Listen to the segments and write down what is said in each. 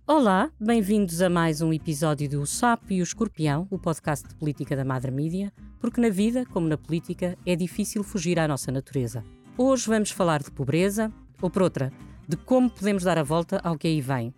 Olá, bem-vindos a mais um episódio do O Sapo e o Escorpião, o podcast de política da Madre Mídia, porque na vida, como na política, é difícil fugir à nossa natureza. Hoje vamos falar de pobreza, ou por outra, de como podemos dar a volta ao que aí vem.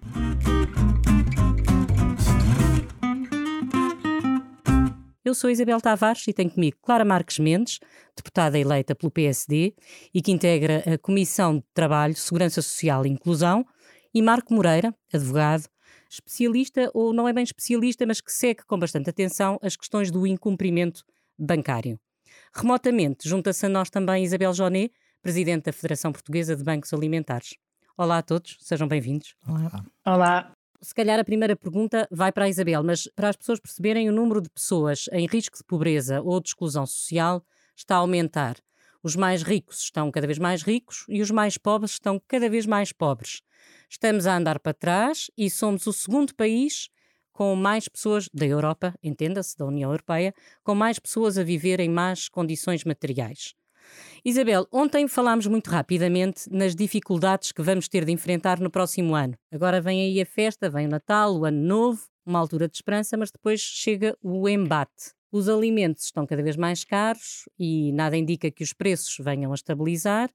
Eu sou Isabel Tavares e tenho comigo Clara Marques Mendes, deputada eleita pelo PSD e que integra a Comissão de Trabalho, Segurança Social e Inclusão, e Marco Moreira, advogado, especialista, ou não é bem especialista, mas que segue com bastante atenção as questões do incumprimento bancário. Remotamente, junta-se a nós também Isabel Joné, presidente da Federação Portuguesa de Bancos Alimentares. Olá a todos, sejam bem-vindos. Olá. Se calhar a primeira pergunta vai para a Isabel, mas para as pessoas perceberem, o número de pessoas em risco de pobreza ou de exclusão social está a aumentar. Os mais ricos estão cada vez mais ricos e os mais pobres estão cada vez mais pobres. Estamos a andar para trás e somos o segundo país com mais pessoas da Europa, entenda-se, da União Europeia, com mais pessoas a viver em más condições materiais. Isabel, ontem falámos muito rapidamente nas dificuldades que vamos ter de enfrentar no próximo ano. Agora vem aí a festa, vem o Natal, o Ano Novo, uma altura de esperança, mas depois chega o embate. Os alimentos estão cada vez mais caros e nada indica que os preços venham a estabilizar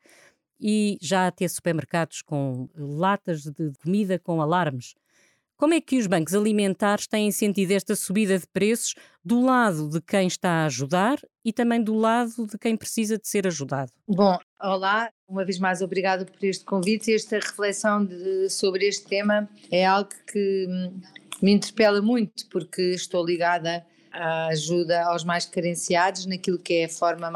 e já há até supermercados com latas de comida com alarmes. Como é que os bancos alimentares têm sentido esta subida de preços do lado de quem está a ajudar e também do lado de quem precisa de ser ajudado? Bom, olá, uma vez mais obrigada por este convite. Esta reflexão sobre este tema é algo que me interpela muito, porque estou ligada à ajuda aos mais carenciados, naquilo que é a forma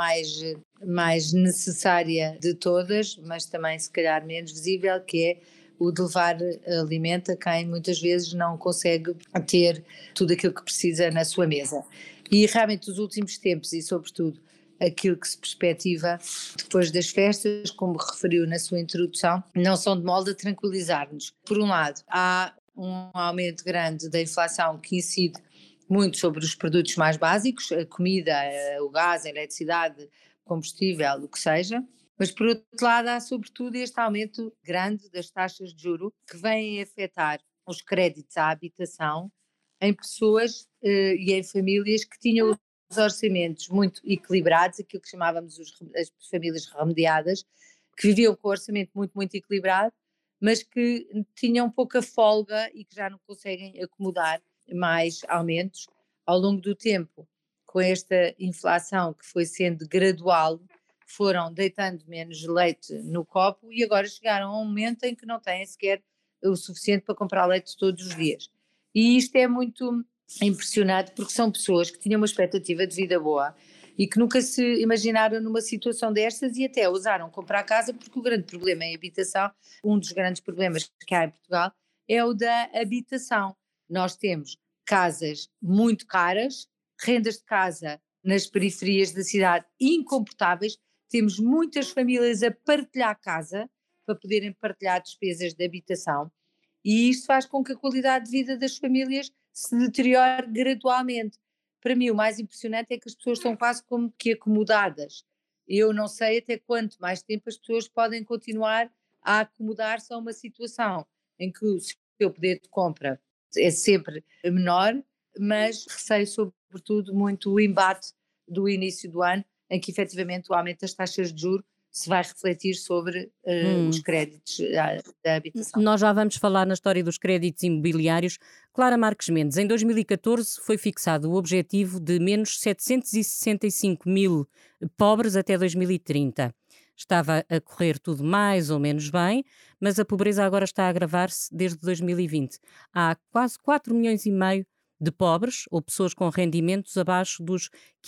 mais necessária de todas, mas também se calhar menos visível, que é o de levar alimento a quem muitas vezes não consegue ter tudo aquilo que precisa na sua mesa. E realmente os últimos tempos e sobretudo aquilo que se perspectiva depois das festas, como referiu na sua introdução, não são de molde a tranquilizar-nos. Por um lado, há um aumento grande da inflação que incide muito sobre os produtos mais básicos, a comida, o gás, a eletricidade, combustível, o que seja. Mas, por outro lado, há sobretudo este aumento grande das taxas de juros que vêm afetar os créditos à habitação em pessoas e em famílias que tinham os orçamentos muito equilibrados, aquilo que chamávamos as famílias remediadas, que viviam com o orçamento muito, muito equilibrado, mas que tinham pouca folga e que já não conseguem acomodar mais aumentos ao longo do tempo. Com esta inflação que foi sendo gradual, foram deitando menos leite no copo e agora chegaram a um momento em que não têm sequer o suficiente para comprar leite todos os dias. E isto é muito impressionante porque são pessoas que tinham uma expectativa de vida boa e que nunca se imaginaram numa situação destas e até ousaram comprar casa, porque o grande problema em habitação, um dos grandes problemas que há em Portugal, é o da habitação. Nós temos casas muito caras, rendas de casa nas periferias da cidade incomportáveis, temos muitas famílias a partilhar casa para poderem partilhar despesas de habitação e isto faz com que a qualidade de vida das famílias se deteriore gradualmente. Para mim o mais impressionante é que as pessoas estão quase como que acomodadas. Eu não sei até quanto mais tempo as pessoas podem continuar a acomodar-se a uma situação em que o seu poder de compra é sempre menor, mas receio sobretudo muito o embate do início do ano, em que efetivamente o aumento das taxas de juros se vai refletir sobre os créditos da habitação. Nós já vamos falar na história dos créditos imobiliários. Clara Marques Mendes, em 2014 foi fixado o objetivo de menos 765 mil pobres até 2030. Estava a correr tudo mais ou menos bem, mas a pobreza agora está a agravar-se desde 2020. Há quase 4 milhões e meio de pobres ou pessoas com rendimentos abaixo dos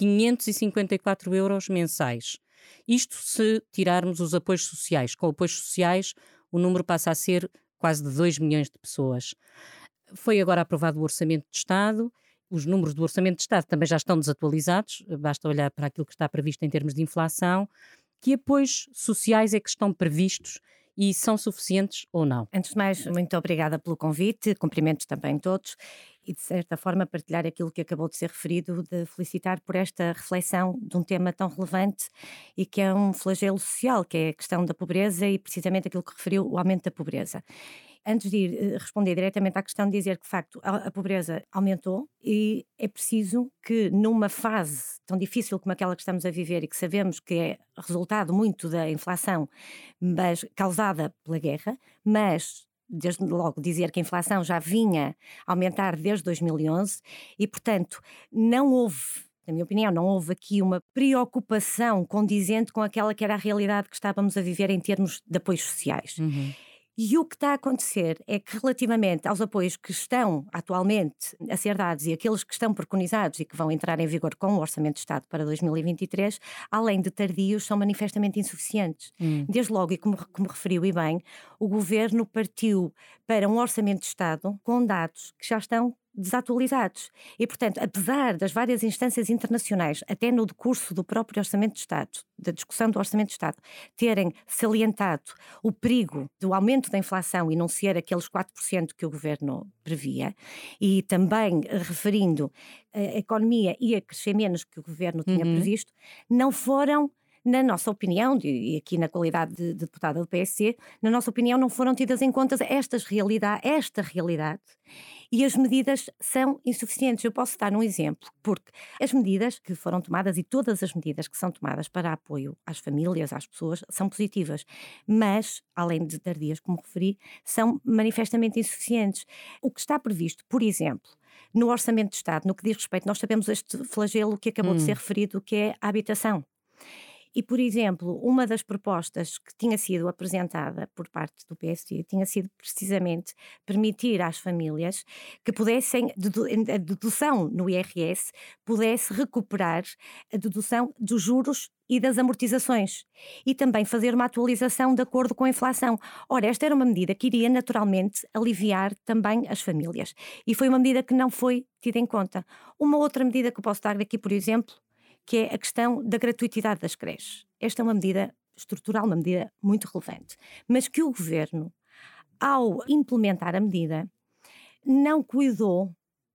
554 euros mensais. Isto se tirarmos os apoios sociais. Com apoios sociais, o número passa a ser quase de 2 milhões de pessoas. Foi agora aprovado o Orçamento de Estado. Os números do Orçamento de Estado também já estão desatualizados, basta olhar para aquilo que está previsto em termos de inflação. Que apoios sociais é que estão previstos e são suficientes ou não? Antes de mais, muito obrigada pelo convite, cumprimentos também a todos e de certa forma partilhar aquilo que acabou de ser referido, de felicitar por esta reflexão de um tema tão relevante e que é um flagelo social, que é a questão da pobreza e precisamente aquilo que referiu, o aumento da pobreza. antes de responder diretamente à questão, dizer que, de facto, a pobreza aumentou e é preciso que, numa fase tão difícil como aquela que estamos a viver e que sabemos que é resultado muito da inflação, mas causada pela guerra, mas desde logo dizer que a inflação já vinha a aumentar desde 2011 e, portanto, não houve, na minha opinião, não houve aqui uma preocupação condizente com aquela que era a realidade que estávamos a viver em termos de apoios sociais. E o que está a acontecer é que, relativamente aos apoios que estão atualmente a ser dados e aqueles que estão preconizados e que vão entrar em vigor com o Orçamento de Estado para 2023, além de tardios, são manifestamente insuficientes. Desde logo, e como referiu e bem, o Governo partiu para um Orçamento de Estado com dados que já estão desatualizados. E, portanto, apesar das várias instâncias internacionais, até no decurso do próprio Orçamento de Estado, da discussão do Orçamento de Estado, terem salientado o perigo do aumento da inflação e não ser aqueles 4% que o Governo previa, e também referindo a economia ia crescer menos que o Governo tinha previsto, não foram, na nossa opinião, e aqui na qualidade de deputada do PSD, na nossa opinião não foram tidas em conta esta realidade, e as medidas são insuficientes. Eu posso dar um exemplo, porque as medidas que foram tomadas e todas as medidas que são tomadas para apoio às famílias, às pessoas, são positivas, mas, além de tardias, como referi, são manifestamente insuficientes. O que está previsto, por exemplo, no Orçamento de Estado, no que diz respeito, nós sabemos este flagelo que acabou de ser referido, que é a habitação. E, por exemplo, uma das propostas que tinha sido apresentada por parte do PSD tinha sido precisamente permitir às famílias que pudessem, a dedução no IRS, pudesse recuperar a dedução dos juros e das amortizações e também fazer uma atualização de acordo com a inflação. Ora, esta era uma medida que iria naturalmente aliviar também as famílias e foi uma medida que não foi tida em conta. Uma outra medida que eu posso dar aqui, por exemplo, que é a questão da gratuitidade das creches. Esta é uma medida estrutural, uma medida muito relevante, mas que o Governo, ao implementar a medida, não cuidou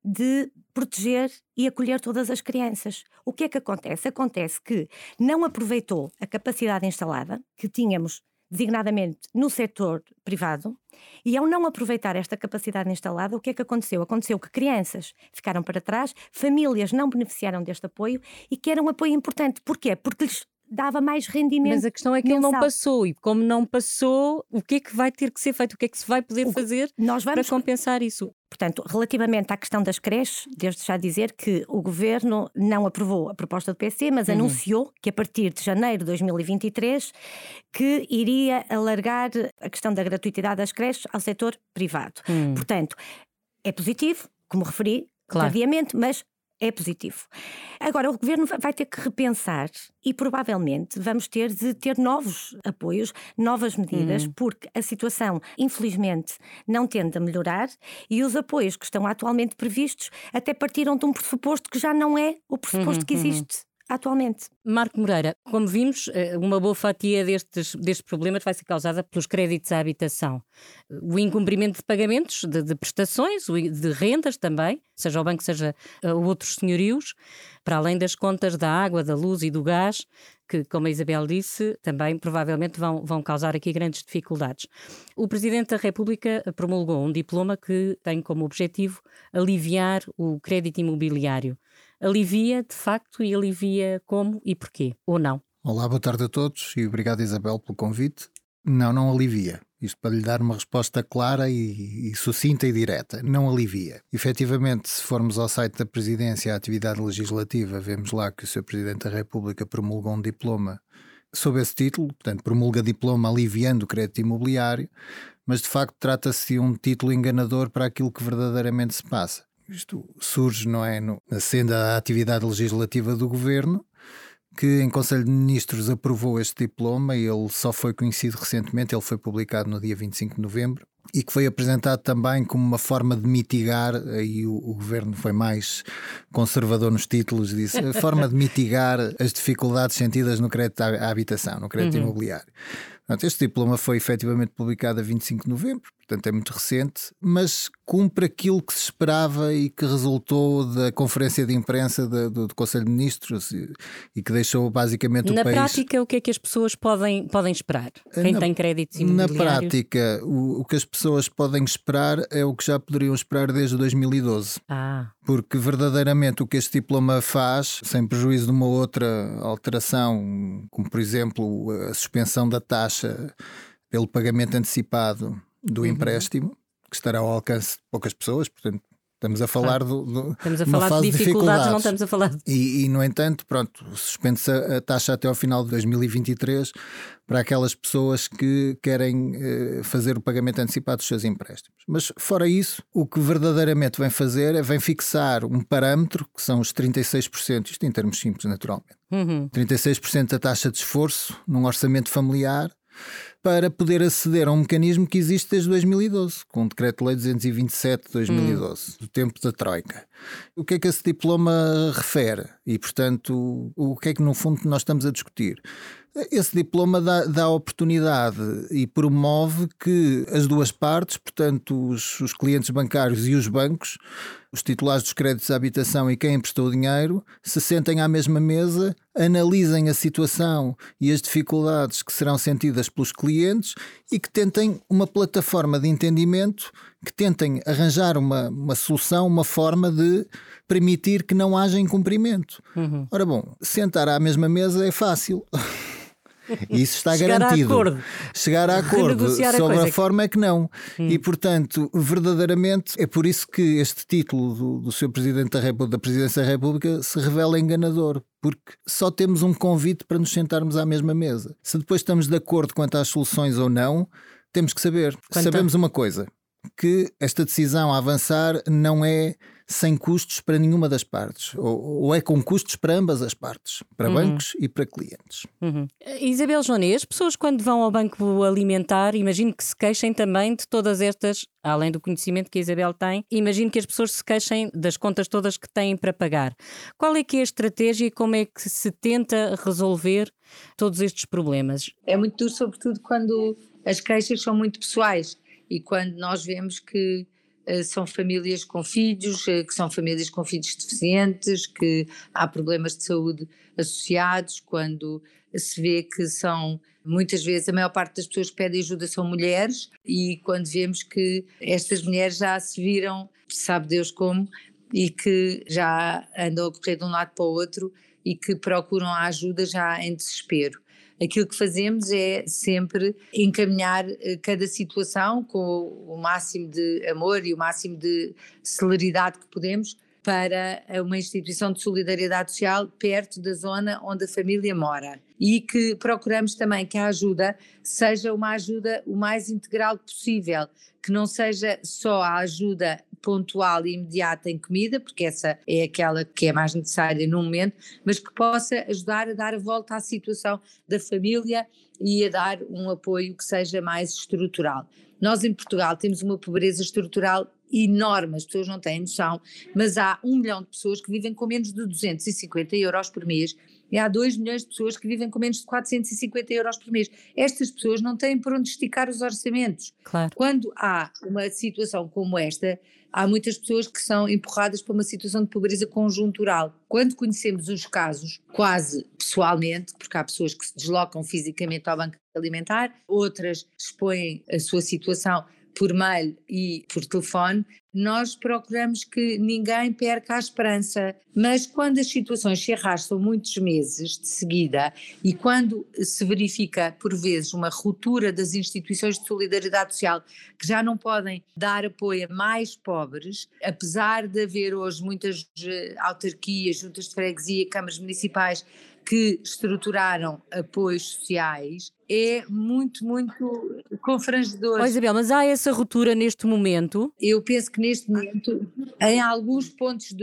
de proteger e acolher todas as crianças. O que é que acontece? Acontece que não aproveitou a capacidade instalada que tínhamos designadamente no setor privado, e ao não aproveitar esta capacidade instalada, o que é que aconteceu? Aconteceu que crianças ficaram para trás, famílias não beneficiaram deste apoio e que era um apoio importante. Porquê? Porque lhes dava mais rendimento. Mas a questão é que ele não passou, e como não passou, o que é que vai ter que ser feito? O que é que se vai poder fazer para compensar isso? Portanto, relativamente à questão das creches, desde já dizer que o Governo não aprovou a proposta do PSD, mas anunciou que a partir de janeiro de 2023 que iria alargar a questão da gratuitidade das creches ao setor privado. Portanto, é positivo, como referi, tardiamente, mas é positivo. Agora, o Governo vai ter que repensar e provavelmente vamos ter de ter novos apoios, novas medidas, porque a situação, infelizmente, não tende a melhorar e os apoios que estão atualmente previstos até partiram de um pressuposto que já não é o pressuposto que existe atualmente. Marco Moreira, como vimos, uma boa fatia destes problemas vai ser causada pelos créditos à habitação. O incumprimento de pagamentos, de prestações, de rendas também, seja ao banco, seja outros senhorios, para além das contas da água, da luz e do gás, que, como a Isabel disse, também provavelmente vão causar aqui grandes dificuldades. O Presidente da República promulgou um diploma que tem como objetivo aliviar o crédito imobiliário. Alivia, de facto, e alivia como e porquê, ou não? Olá, boa tarde a todos e obrigado, Isabel, pelo convite. Não alivia. Isto para lhe dar uma resposta clara e sucinta e direta. Não alivia. Efetivamente, se formos ao site da Presidência, à atividade legislativa, vemos lá que o Sr. Presidente da República promulgou um diploma sob esse título, portanto, promulga diploma aliviando o crédito imobiliário, mas de facto trata-se de um título enganador para aquilo que verdadeiramente se passa. Isto surge, não é, na senda da atividade legislativa do Governo, que em Conselho de Ministros aprovou este diploma e ele só foi conhecido recentemente, ele foi publicado no dia 25 de novembro, e que foi apresentado também como uma forma de mitigar, aí o Governo foi mais conservador nos títulos, disse, a forma de mitigar as dificuldades sentidas no crédito à habitação, no crédito imobiliário. Portanto, este diploma foi efetivamente publicado a 25 de novembro, portanto é muito recente, mas cumpre aquilo que se esperava e que resultou da conferência de imprensa do Conselho de Ministros e que deixou basicamente o Na país... prática, o que é que as pessoas podem esperar? Quem tem créditos imobiliários? Na prática, o que as pessoas podem esperar é o que já poderiam esperar desde 2012. Porque verdadeiramente o que este diploma faz, sem prejuízo de uma outra alteração, como por exemplo a suspensão da taxa pelo pagamento antecipado do empréstimo, que estará ao alcance de poucas pessoas, portanto estamos a falar estamos a falar de dificuldades, não estamos a falar de... E no entanto, pronto, suspende-se a taxa até ao final de 2023 para aquelas pessoas que querem fazer o pagamento antecipado dos seus empréstimos. Mas fora isso, o que verdadeiramente vem fazer é fixar um parâmetro, que são os 36%, isto em termos simples naturalmente, 36% da taxa de esforço num orçamento familiar, para poder aceder a um mecanismo que existe desde 2012, com o Decreto-Lei 227 de 2012, do tempo da Troika. O que é que esse diploma refere? E, portanto, o que é que no fundo nós estamos a discutir? Esse diploma dá oportunidade e promove que as duas partes, portanto os clientes bancários e os bancos, os titulares dos créditos à habitação e quem emprestou o dinheiro, se sentem à mesma mesa, analisem a situação e as dificuldades que serão sentidas pelos clientes e que tentem uma plataforma de entendimento, que tentem arranjar uma solução, uma forma de permitir que não haja incumprimento. Ora bom, sentar à mesma mesa é fácil. Isso está garantido. Chegar a acordo sobre a forma é que não. E portanto, verdadeiramente é por isso que este título do Sr. Presidente da República, da Presidência da República, se revela enganador, porque só temos um convite para nos sentarmos à mesma mesa. Se depois estamos de acordo quanto às soluções ou não, temos que saber. Sabemos uma coisa, que esta decisão a avançar não é sem custos para nenhuma das partes, ou é com custos para ambas as partes, para bancos e para clientes. Isabel Joanet, as pessoas quando vão ao banco alimentar, imagino que se queixem também de todas estas, além do conhecimento que a Isabel tem, imagino que as pessoas se queixem das contas todas que têm para pagar. Qual é que é a estratégia e como é que se tenta resolver todos estes problemas? É muito duro, sobretudo quando as queixas são muito pessoais e quando nós vemos que são famílias com filhos, que são famílias com filhos deficientes, que há problemas de saúde associados, quando se vê que são, muitas vezes, a maior parte das pessoas que pedem ajuda são mulheres, e quando vemos que estas mulheres já se viram, sabe Deus como, e que já andam a correr de um lado para o outro e que procuram a ajuda já em desespero. Aquilo que fazemos é sempre encaminhar cada situação com o máximo de amor e o máximo de celeridade que podemos para uma instituição de solidariedade social perto da zona onde a família mora. E que procuramos também que a ajuda seja uma ajuda o mais integral possível, que não seja só a ajuda pontual e imediata em comida, porque essa é aquela que é mais necessária no momento, mas que possa ajudar a dar a volta à situação da família e a dar um apoio que seja mais estrutural. Nós em Portugal temos uma pobreza estrutural enorme, as pessoas não têm noção, mas há 1 milhão de pessoas que vivem com menos de 250 euros por mês e há 2 milhões de pessoas que vivem com menos de 450 euros por mês. Estas pessoas não têm por onde esticar os orçamentos. Claro. Quando há uma situação como esta, há muitas pessoas que são empurradas para uma situação de pobreza conjuntural. Quando conhecemos os casos, quase pessoalmente, porque há pessoas que se deslocam fisicamente ao banco alimentar, outras expõem a sua situação por mail e por telefone, nós procuramos que ninguém perca a esperança, mas quando as situações se arrastam muitos meses de seguida e quando se verifica por vezes uma ruptura das instituições de solidariedade social que já não podem dar apoio a mais pobres, apesar de haver hoje muitas autarquias, juntas de freguesia, câmaras municipais que estruturaram apoios sociais, é muito, muito confrangedor. Isabel, mas há essa ruptura neste momento? Eu penso que neste momento, em alguns pontos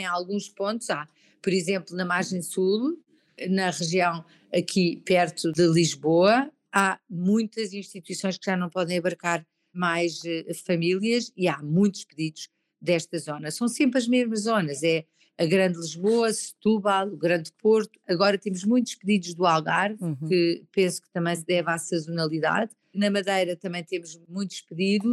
há, por exemplo, na margem sul, na região aqui perto de Lisboa, há muitas instituições que já não podem abarcar mais famílias e há muitos pedidos desta zona. São sempre as mesmas zonas, é a Grande Lisboa, Setúbal, o Grande Porto. Agora temos muitos pedidos do Algarve, que penso que também se deve à sazonalidade. Na Madeira também temos muitos pedidos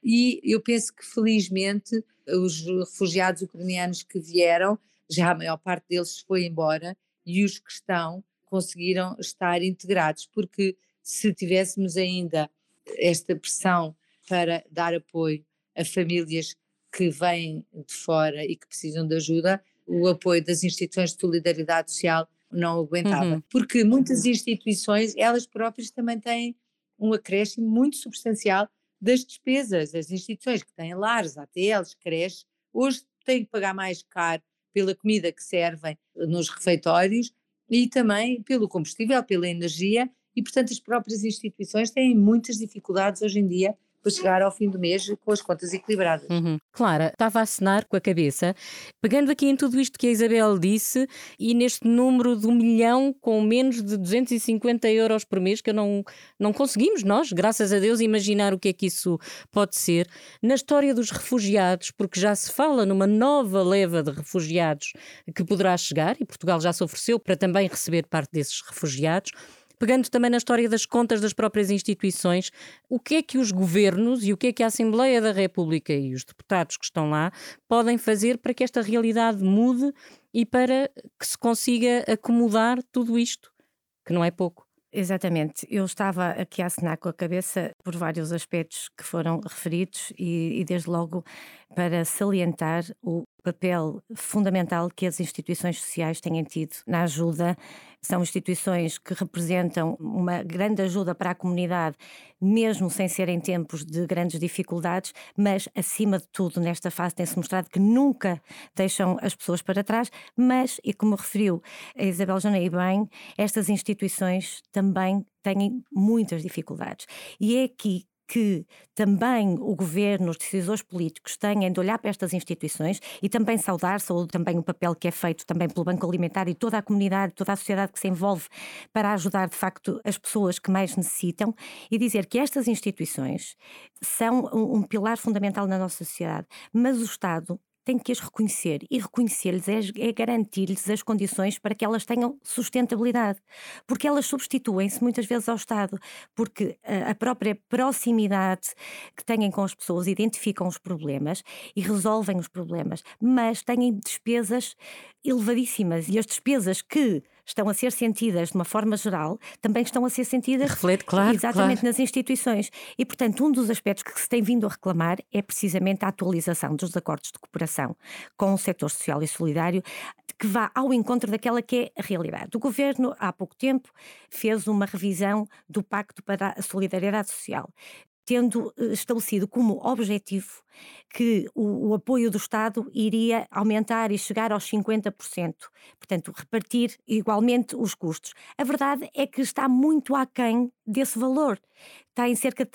e eu penso que felizmente os refugiados ucranianos que vieram, já a maior parte deles foi embora e os que estão conseguiram estar integrados, porque se tivéssemos ainda esta pressão para dar apoio a famílias que vêm de fora e que precisam de ajuda, o apoio das instituições de solidariedade social não aguentava. Porque muitas instituições, elas próprias também têm um acréscimo muito substancial das despesas. As instituições que têm lares, ATLs, creches, hoje têm que pagar mais caro pela comida que servem nos refeitórios e também pelo combustível, pela energia, e portanto as próprias instituições têm muitas dificuldades hoje em dia para chegar ao fim do mês com as contas equilibradas. Clara, estava a acenar com a cabeça, pegando aqui em tudo isto que a Isabel disse e neste número de 1 milhão com menos de 250 euros por mês, que não conseguimos nós, graças a Deus, imaginar o que é que isso pode ser. Na história dos refugiados, porque já se fala numa nova leva de refugiados que poderá chegar, e Portugal já se ofereceu para também receber parte desses refugiados. Pegando também na história das contas das próprias instituições, o que é que os governos e o que é que a Assembleia da República e os deputados que estão lá podem fazer para que esta realidade mude e para que se consiga acomodar tudo isto, que não é pouco? Exatamente, eu estava aqui a acenar com a cabeça por vários aspectos que foram referidos e desde logo para salientar o papel fundamental que as instituições sociais têm tido na ajuda. São instituições que representam uma grande ajuda para a comunidade, mesmo sem serem tempos de grandes dificuldades, mas acima de tudo nesta fase tem-se mostrado que nunca deixam as pessoas para trás, mas, e como referiu a Isabel Janeiro bem, estas instituições também têm muitas dificuldades. E é aqui que também o governo, os decisores políticos têm de olhar para estas instituições e também saudar-se, ou também o papel que é feito também pelo Banco Alimentar e toda a comunidade, toda a sociedade que se envolve para ajudar de facto as pessoas que mais necessitam, e dizer que estas instituições são um pilar fundamental na nossa sociedade, mas o Estado tem que as reconhecer, e reconhecer-lhes é garantir-lhes as condições para que elas tenham sustentabilidade, porque elas substituem-se muitas vezes ao Estado, porque a própria proximidade que têm com as pessoas identificam os problemas e resolvem os problemas, mas têm despesas elevadíssimas, e as despesas que estão a ser sentidas de uma forma geral também estão a ser sentidas Reflete, claro, exatamente claro. nas instituições. E, portanto, um dos aspectos que se tem vindo a reclamar é precisamente a atualização dos acordos de cooperação com o setor social e solidário, que vá ao encontro daquela que é a realidade. O Governo, há pouco tempo, fez uma revisão do Pacto para a Solidariedade Social, tendo estabelecido como objetivo que o apoio do Estado iria aumentar e chegar aos 50%, portanto, repartir igualmente os custos. A verdade é que está muito aquém desse valor, está em cerca de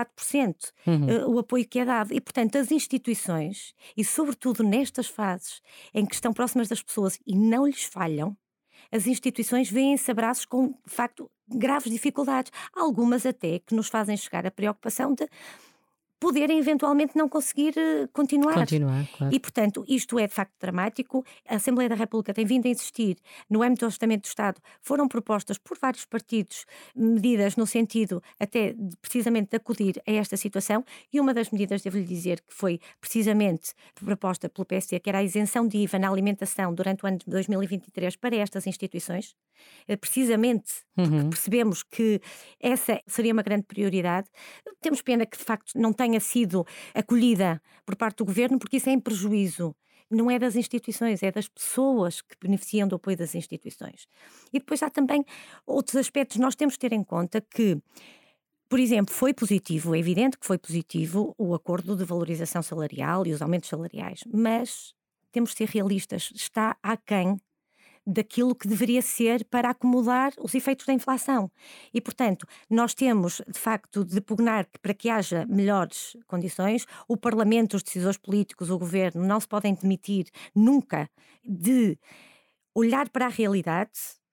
34% o apoio que é dado, e portanto as instituições, e sobretudo nestas fases em que estão próximas das pessoas e não lhes falham, as instituições vêem-se abraços com, de facto, graves dificuldades. Algumas até que nos fazem chegar a preocupação de poderem eventualmente não conseguir continuar. Claro. E, portanto, isto é de facto dramático. A Assembleia da República tem vindo a insistir no âmbito do Orçamento do Estado. Foram propostas por vários partidos medidas no sentido até precisamente de acudir a esta situação, e uma das medidas, devo-lhe dizer, que foi precisamente proposta pelo PSD, que era a isenção de IVA na alimentação durante o ano de 2023 para estas instituições, precisamente porque percebemos que essa seria uma grande prioridade. Temos pena que de facto não tenha sido acolhida por parte do Governo, porque isso é em prejuízo. Não é das instituições, é das pessoas que beneficiam do apoio das instituições. E depois há também outros aspectos. Nós temos de ter em conta que, por exemplo, foi positivo, é evidente que foi positivo o acordo de valorização salarial e os aumentos salariais, mas temos de ser realistas, está aquém daquilo que deveria ser para acomodar os efeitos da inflação. E, portanto, nós temos, de facto, de pugnar para que haja melhores condições. O Parlamento, os decisores políticos, o Governo não se podem demitir nunca de olhar para a realidade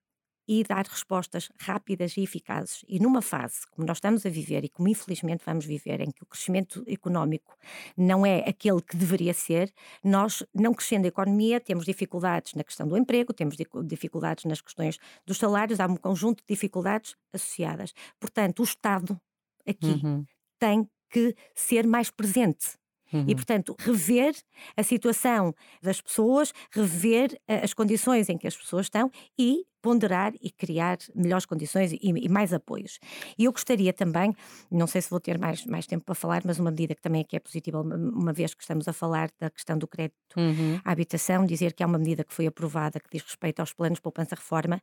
e dar respostas rápidas e eficazes. E numa fase como nós estamos a viver e como infelizmente vamos viver, em que o crescimento económico não é aquele que deveria ser, nós, não crescendo a economia, temos dificuldades na questão do emprego, temos dificuldades nas questões dos salários, há um conjunto de dificuldades associadas. Portanto, o Estado aqui tem que ser mais presente. E, portanto, rever a situação das pessoas, rever as condições em que as pessoas estão e ponderar e criar melhores condições e mais apoios. E eu gostaria também, não sei se vou ter mais tempo para falar, mas uma medida que também aqui é positiva, uma vez que estamos a falar da questão do crédito à habitação, dizer que é uma medida que foi aprovada que diz respeito aos planos de poupança-reforma,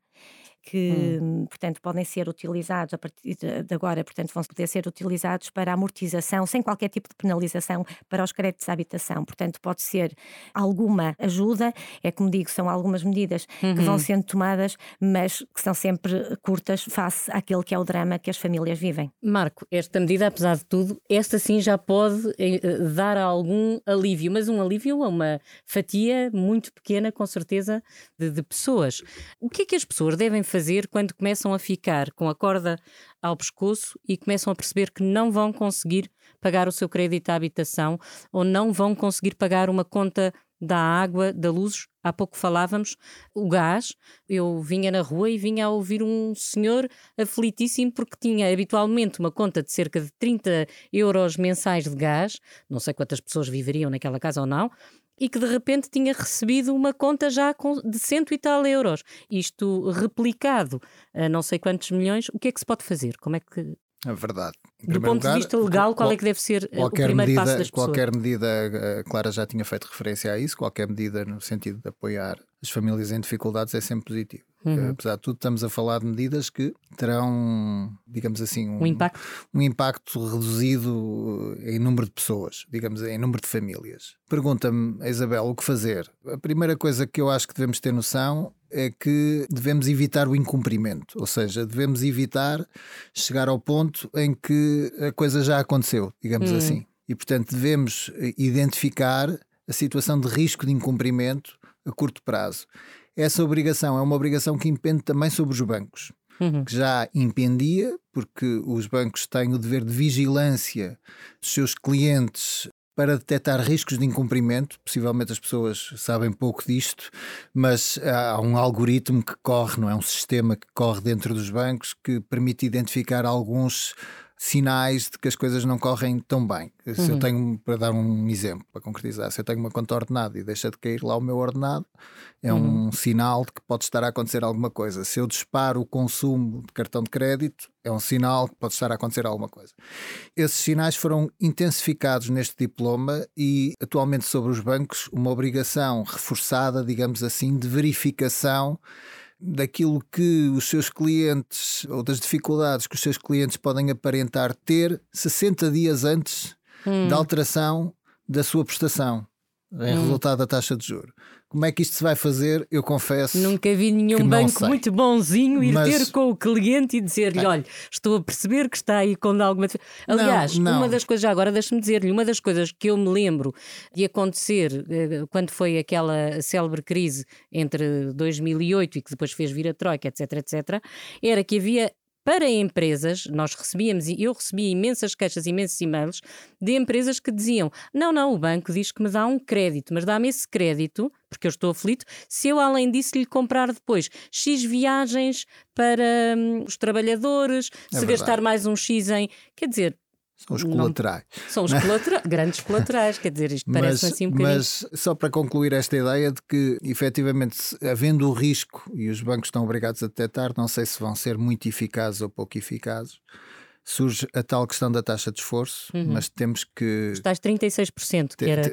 que, portanto, podem ser utilizados a partir de agora, portanto, vão poder ser utilizados para amortização, sem qualquer tipo de penalização para os créditos à habitação. Portanto, pode ser alguma ajuda, é como digo, são algumas medidas que vão sendo tomadas, mas que são sempre curtas face àquele que é o drama que as famílias vivem. Marco, esta medida, apesar de tudo, esta sim já pode dar algum alívio, mas um alívio a uma fatia muito pequena, com certeza, de pessoas. O que é que as pessoas devem fazer quando começam a ficar com a corda ao pescoço e começam a perceber que não vão conseguir pagar o seu crédito à habitação ou não vão conseguir pagar uma conta da água, da luz? Há pouco falávamos, o gás. Eu vinha na rua e vinha a ouvir um senhor aflitíssimo porque tinha habitualmente uma conta de cerca de 30 euros mensais de gás, não sei quantas pessoas viveriam naquela casa ou não, e que de repente tinha recebido uma conta já de 100 e tal euros. Isto replicado a não sei quantos milhões, o que é que se pode fazer? Como é que... É verdade. Do ponto de vista legal, qual é que deve ser o primeiro passo das pessoas? Qualquer medida, a Clara já tinha feito referência a isso, qualquer medida no sentido de apoiar as famílias em dificuldades é sempre positivo. Apesar de tudo, estamos a falar de medidas que terão, digamos assim, um impacto reduzido em número de pessoas, digamos, em número de famílias. Pergunta-me, Isabel, o que fazer? A primeira coisa que eu acho que devemos ter noção é que devemos evitar o incumprimento, ou seja, devemos evitar chegar ao ponto em que a coisa já aconteceu, digamos assim. E, portanto, devemos identificar a situação de risco de incumprimento a curto prazo. Essa obrigação é uma obrigação que impende também sobre os bancos, que já impendia, porque os bancos têm o dever de vigilância dos seus clientes para detectar riscos de incumprimento. Possivelmente as pessoas sabem pouco disto, mas há um algoritmo que corre, não é? Um sistema que corre dentro dos bancos que permite identificar alguns sinais de que as coisas não correm tão bem. Se eu tenho, para dar um exemplo, para concretizar, se eu tenho uma conta ordenada e deixa de cair lá o meu ordenado, é um sinal de que pode estar a acontecer alguma coisa. Se eu disparo o consumo de cartão de crédito, é um sinal que pode estar a acontecer alguma coisa. Esses sinais foram intensificados neste diploma e atualmente sobre os bancos uma obrigação reforçada, digamos assim, de verificação daquilo que os seus clientes, ou das dificuldades que os seus clientes podem aparentar ter 60 dias antes da alteração da sua prestação em resultado da taxa de juros. Como é que isto se vai fazer? Eu confesso. Nunca vi nenhum banco muito bonzinho ir ter com o cliente e dizer-lhe: olha, estou a perceber que está aí com alguma... Aliás, uma das coisas, já agora deixa-me dizer-lhe, uma das coisas que eu me lembro de acontecer quando foi aquela célebre crise entre 2008 e que depois fez vir a Troika, etc, etc, era que havia... Para empresas, nós recebíamos, e eu recebia imensas queixas, imensos e-mails de empresas que diziam: não, o banco diz que me dá um crédito, mas dá-me esse crédito, porque eu estou aflito, se eu além disso lhe comprar depois X viagens para os trabalhadores, se gastar mais um X em... Quer dizer... São os colaterais. São os grandes colaterais, quer dizer, isto parece assim um bocadinho... Mas só para concluir esta ideia de que, efetivamente, havendo o risco, e os bancos estão obrigados a detectar, não sei se vão ser muito eficazes ou pouco eficazes, surge a tal questão da taxa de esforço, mas temos que... Os tais 36% que era...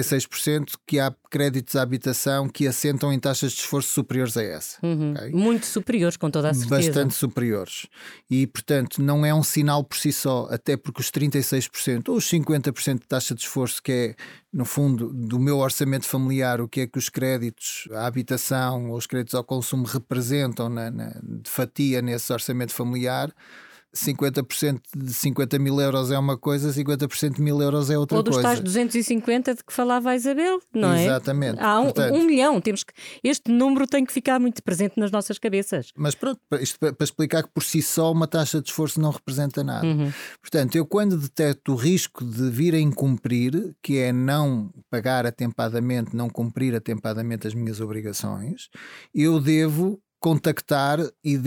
36% que há créditos à habitação que assentam em taxas de esforço superiores a essa. Okay? Muito superiores, com toda a certeza. Bastante superiores. E, portanto, não é um sinal por si só, até porque os 36% ou os 50% de taxa de esforço, que é, no fundo, do meu orçamento familiar, o que é que os créditos à habitação ou os créditos ao consumo representam de fatia nesse orçamento familiar... 50% de 50 mil euros é uma coisa, 50% de 1.000 euros é outra coisa. Ou dos tais 250 de que falava a Isabel, não é? Exatamente. Há um milhão. Este número tem que ficar muito presente nas nossas cabeças. Mas pronto, isto para explicar que por si só uma taxa de esforço não representa nada. Portanto, eu quando detecto o risco de vir a incumprir, que é não pagar atempadamente, não cumprir atempadamente as minhas obrigações, eu devo contactar e devo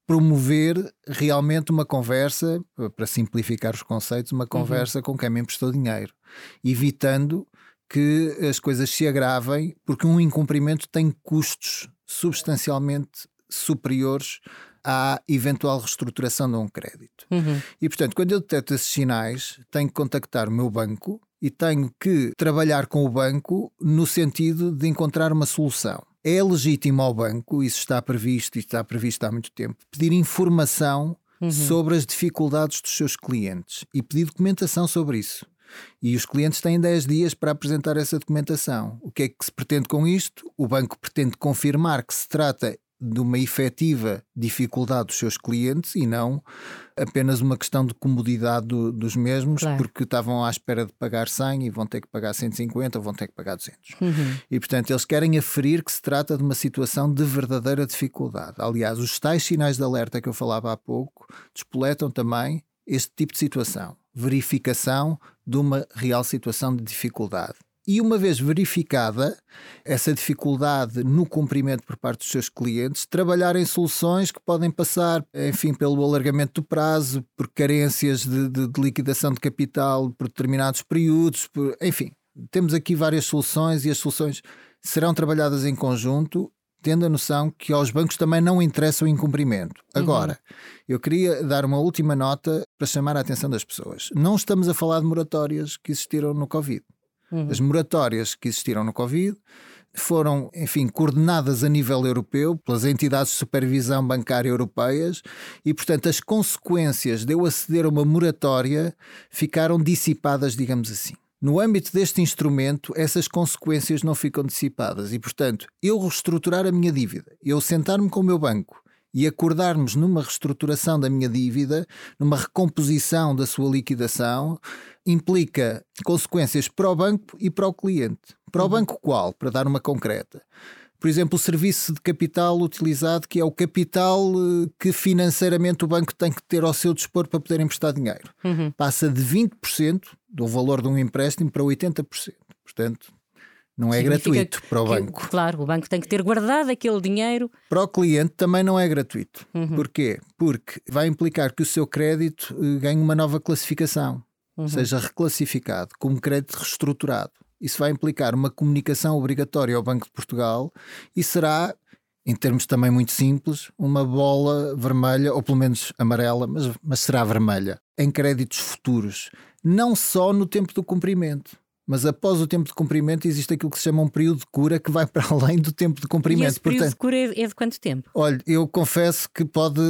promover realmente uma conversa, para simplificar os conceitos, uma conversa com quem me emprestou dinheiro, evitando que as coisas se agravem, porque um incumprimento tem custos substancialmente superiores à eventual reestruturação de um crédito. E, portanto, quando eu detecto esses sinais, tenho que contactar o meu banco e tenho que trabalhar com o banco no sentido de encontrar uma solução. É legítimo ao banco, isso está previsto e está previsto há muito tempo, pedir informação sobre as dificuldades dos seus clientes e pedir documentação sobre isso. E os clientes têm 10 dias para apresentar essa documentação. O que é que se pretende com isto? O banco pretende confirmar que se trata de uma efetiva dificuldade dos seus clientes e não apenas uma questão de comodidade dos mesmos, claro, porque estavam à espera de pagar 100 e vão ter que pagar 150 ou vão ter que pagar 200. E, portanto, eles querem aferir que se trata de uma situação de verdadeira dificuldade. Aliás, os tais sinais de alerta que eu falava há pouco despoletam também este tipo de situação. Verificação de uma real situação de dificuldade. E uma vez verificada essa dificuldade no cumprimento por parte dos seus clientes, trabalhar em soluções que podem passar, enfim, pelo alargamento do prazo, por carências de liquidação de capital por determinados períodos, enfim, temos aqui várias soluções e as soluções serão trabalhadas em conjunto, tendo a noção que aos bancos também não interessa o incumprimento. Agora, eu queria dar uma última nota para chamar a atenção das pessoas. Não estamos a falar de moratórias que existiram no Covid. As moratórias que existiram no Covid foram, enfim, coordenadas a nível europeu pelas entidades de supervisão bancária europeias e, portanto, as consequências de eu aceder a uma moratória ficaram dissipadas, digamos assim. No âmbito deste instrumento, essas consequências não ficam dissipadas e, portanto, eu reestruturar a minha dívida, eu sentar-me com o meu banco e acordarmos numa reestruturação da minha dívida, numa recomposição da sua liquidação, implica consequências para o banco e para o cliente. Para o banco qual? Para dar uma concreta. Por exemplo, o serviço de capital utilizado, que é o capital que financeiramente o banco tem que ter ao seu dispor para poder emprestar dinheiro. Passa de 20% do valor de um empréstimo para 80%. Portanto, não é gratuito para o banco. Claro, o banco tem que ter guardado aquele dinheiro. Para o cliente também não é gratuito. Porquê? Porque vai implicar que o seu crédito ganhe uma nova classificação, seja reclassificado como crédito reestruturado. Isso vai implicar uma comunicação obrigatória ao Banco de Portugal e será, em termos também muito simples, uma bola vermelha, ou pelo menos amarela, mas será vermelha, em créditos futuros. Não só no tempo do cumprimento. Mas após o tempo de cumprimento existe aquilo que se chama um período de cura que vai para além do tempo de cumprimento. E esse período de cura é de quanto tempo? Olha, eu confesso que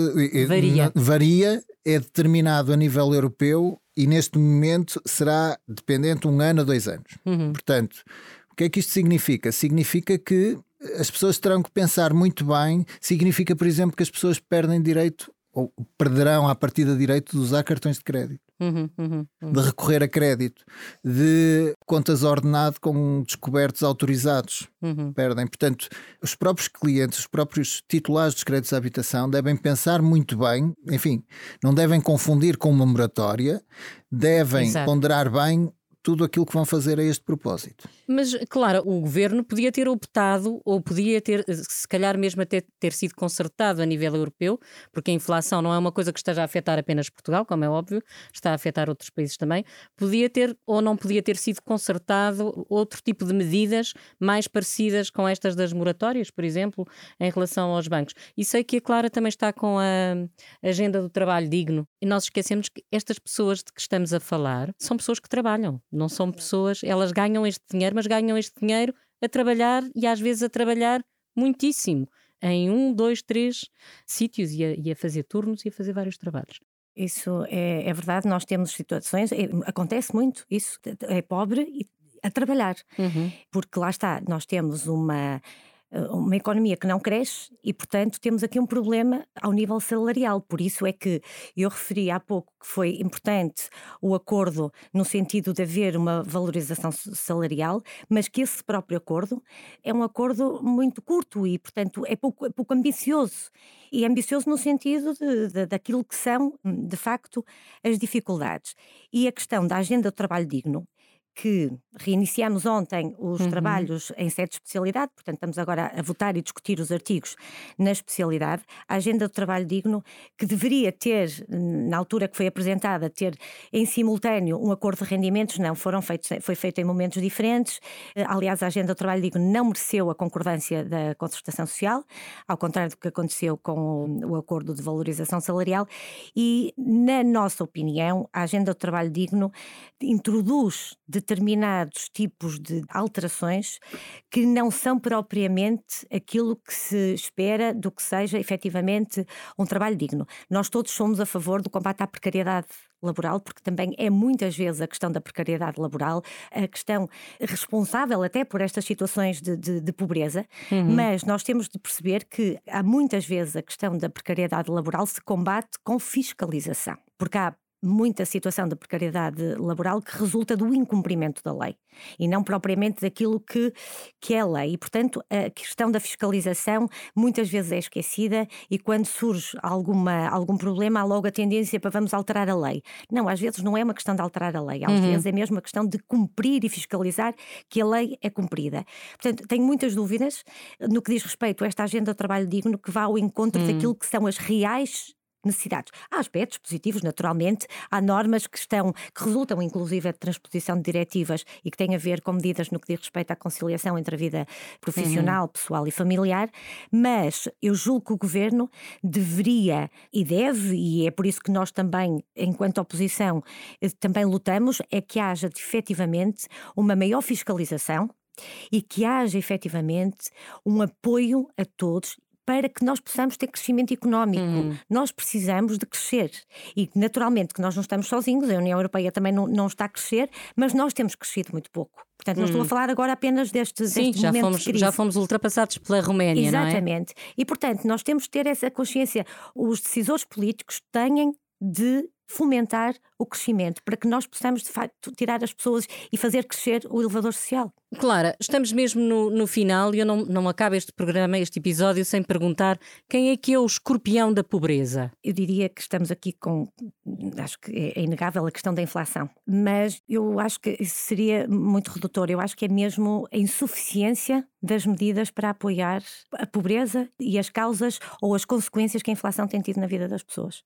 Varia, é determinado a nível europeu e neste momento será dependente 1 ano a 2 anos. Portanto, o que é que isto significa? Significa que as pessoas terão que pensar muito bem. Significa, por exemplo, que as pessoas perdem direito ou perderão à partida direito de usar cartões de crédito. De recorrer a crédito, de contas ordenado com descobertos autorizados, perdem. Portanto, os próprios clientes, os próprios titulares dos créditos de habitação devem pensar muito bem, enfim, não devem confundir com uma moratória, devem ponderar bem tudo aquilo que vão fazer a este propósito. Mas, claro, o governo podia ter optado, ou podia ter, se calhar mesmo até ter sido concertado a nível europeu, porque a inflação não é uma coisa que esteja a afetar apenas Portugal, como é óbvio, está a afetar outros países também. Podia ter ou não podia ter sido concertado outro tipo de medidas mais parecidas com estas das moratórias, por exemplo, em relação aos bancos. E sei que a Clara também está com a agenda do trabalho digno, e nós esquecemos que estas pessoas de que estamos a falar são pessoas que trabalham. Não são pessoas, elas ganham este dinheiro, mas ganham este dinheiro a trabalhar e às vezes a trabalhar muitíssimo em 1, 2, 3 sítios e a fazer turnos e a fazer vários trabalhos. Isso é verdade, nós temos situações, acontece muito isso, é pobre e a trabalhar, porque lá está, nós temos uma economia que não cresce e, portanto, temos aqui um problema ao nível salarial. Por isso é que eu referi há pouco que foi importante o acordo no sentido de haver uma valorização salarial, mas que esse próprio acordo é um acordo muito curto e, portanto, é pouco ambicioso. E ambicioso no sentido daquilo que são, de facto, as dificuldades. E a questão da agenda do trabalho digno, que reiniciamos ontem os trabalhos em sede de especialidade, portanto estamos agora a votar e discutir os artigos na especialidade, a agenda do trabalho digno, que deveria ter, na altura que foi apresentada, ter em simultâneo um acordo de rendimentos, não, foi feito em momentos diferentes. Aliás, a agenda do trabalho digno não mereceu a concordância da concertação social, ao contrário do que aconteceu com o acordo de valorização salarial, e, na nossa opinião, a agenda do trabalho digno introduz determinados tipos de alterações que não são propriamente aquilo que se espera do que seja efetivamente um trabalho digno. Nós todos somos a favor do combate à precariedade laboral, porque também é muitas vezes a questão da precariedade laboral, a questão responsável até por estas situações de pobreza, mas nós temos de perceber que há muitas vezes a questão da precariedade laboral se combate com fiscalização, porque há muita situação de precariedade laboral que resulta do incumprimento da lei e não propriamente daquilo que é a lei. E, portanto, a questão da fiscalização muitas vezes é esquecida e quando surge algum problema há logo a tendência para vamos alterar a lei. Não, às vezes não é uma questão de alterar a lei, às vezes é mesmo uma questão de cumprir e fiscalizar que a lei é cumprida. Portanto, tenho muitas dúvidas no que diz respeito a esta agenda do trabalho digno que vá ao encontro daquilo que são as reais necessidades. Há aspectos positivos, naturalmente, há normas que resultam inclusive de transposição de diretivas e que têm a ver com medidas no que diz respeito à conciliação entre a vida profissional, pessoal e familiar, mas eu julgo que o Governo deveria e deve, e é por isso que nós também, enquanto oposição, também lutamos, é que haja efetivamente uma maior fiscalização e que haja efetivamente um apoio a todos para que nós possamos ter crescimento económico. Nós precisamos de crescer e naturalmente que nós não estamos sozinhos, a União Europeia também não está a crescer, mas nós temos crescido muito pouco. Portanto, não estou a falar agora apenas deste momento de crise. Já fomos ultrapassados pela Roménia, exatamente. Não é? E portanto, nós temos de ter essa consciência. Os decisores políticos têm de fomentar o crescimento para que nós possamos de facto tirar as pessoas e fazer crescer o elevador social. Clara, estamos mesmo no final e eu não acabo este programa, este episódio, sem perguntar quem é que é o escorpião da pobreza. Eu diria que estamos aqui acho que é inegável a questão da inflação, mas eu acho que isso seria muito redutor. Eu acho que é mesmo a insuficiência das medidas para apoiar a pobreza e as causas ou as consequências que a inflação tem tido na vida das pessoas.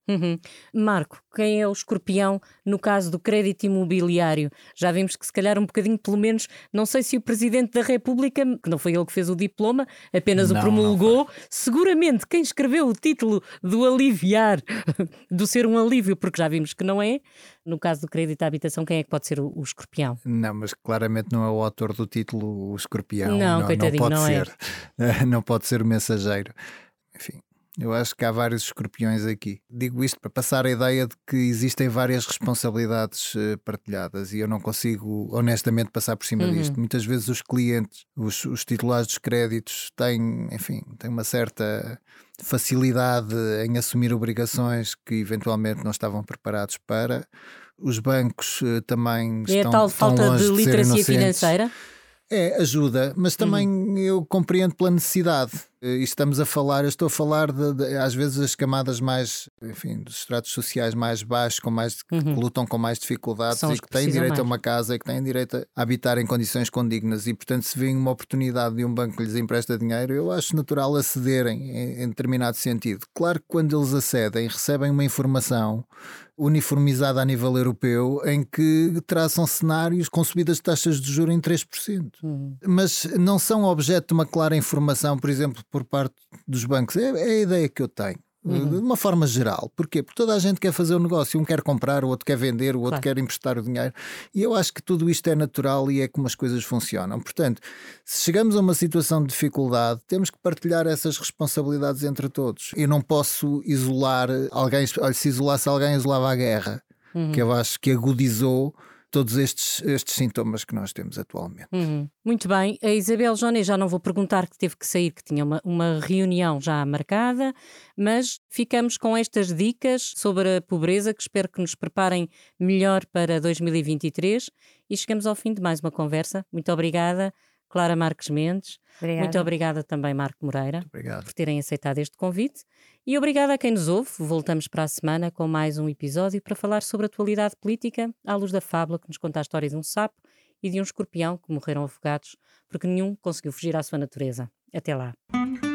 Marco, quem é o escorpião no caso do crédito imobiliário? Já vimos que se calhar um bocadinho, pelo menos, não sei se o Presidente da República, que não foi ele que fez o diploma, apenas o promulgou, seguramente quem escreveu o título do aliviar, do ser um alívio, porque já vimos que não é, no caso do crédito à habitação, quem é que pode ser o escorpião? Não, mas claramente não é o autor do título o escorpião. Não, coitadinho, não pode não ser. É. Não pode ser o mensageiro. Enfim, eu acho que há vários escorpiões aqui. Digo isto para passar a ideia de que existem várias responsabilidades partilhadas e eu não consigo honestamente passar por cima disto. Muitas vezes os clientes, os titulares dos créditos têm uma certa facilidade em assumir obrigações que eventualmente não estavam preparados para. Os bancos também estão a tal falta de literacia financeira? Ajuda, mas também eu compreendo pela necessidade. E eu estou a falar às vezes as camadas mais, dos estratos sociais mais baixos, que lutam com mais dificuldades e que têm direito a uma casa e que têm direito a habitar em condições condignas e, portanto, se vêem uma oportunidade de um banco que lhes empresta dinheiro, eu acho natural acederem em determinado sentido. Claro que quando eles acedem, recebem uma informação uniformizada a nível europeu em que traçam cenários com subidas de taxas de juros em 3%. Mas não são objeto de uma clara informação, por exemplo, por parte dos bancos. É a ideia que eu tenho. De uma forma geral. Porquê? Porque toda a gente quer fazer o negócio. Um quer comprar, o outro quer vender, o outro quer emprestar o dinheiro. E eu acho que tudo isto é natural e é como as coisas funcionam. Portanto, se chegamos a uma situação de dificuldade, temos que partilhar essas responsabilidades entre todos. Eu não posso isolar alguém. Se isolasse alguém, isolava a guerra. Que eu acho que agudizou todos estes sintomas que nós temos atualmente. Muito bem. A Isabel Joné já não vou perguntar, que teve que sair, que tinha uma reunião já marcada, mas ficamos com estas dicas sobre a pobreza que espero que nos preparem melhor para 2023 e chegamos ao fim de mais uma conversa. Muito obrigada, Clara Marques Mendes. Obrigada. Muito obrigada também, Marco Moreira, por terem aceitado este convite. E obrigada a quem nos ouve. Voltamos para a semana com mais um episódio para falar sobre a atualidade política à luz da fábula que nos conta a história de um sapo e de um escorpião que morreram afogados porque nenhum conseguiu fugir à sua natureza. Até lá.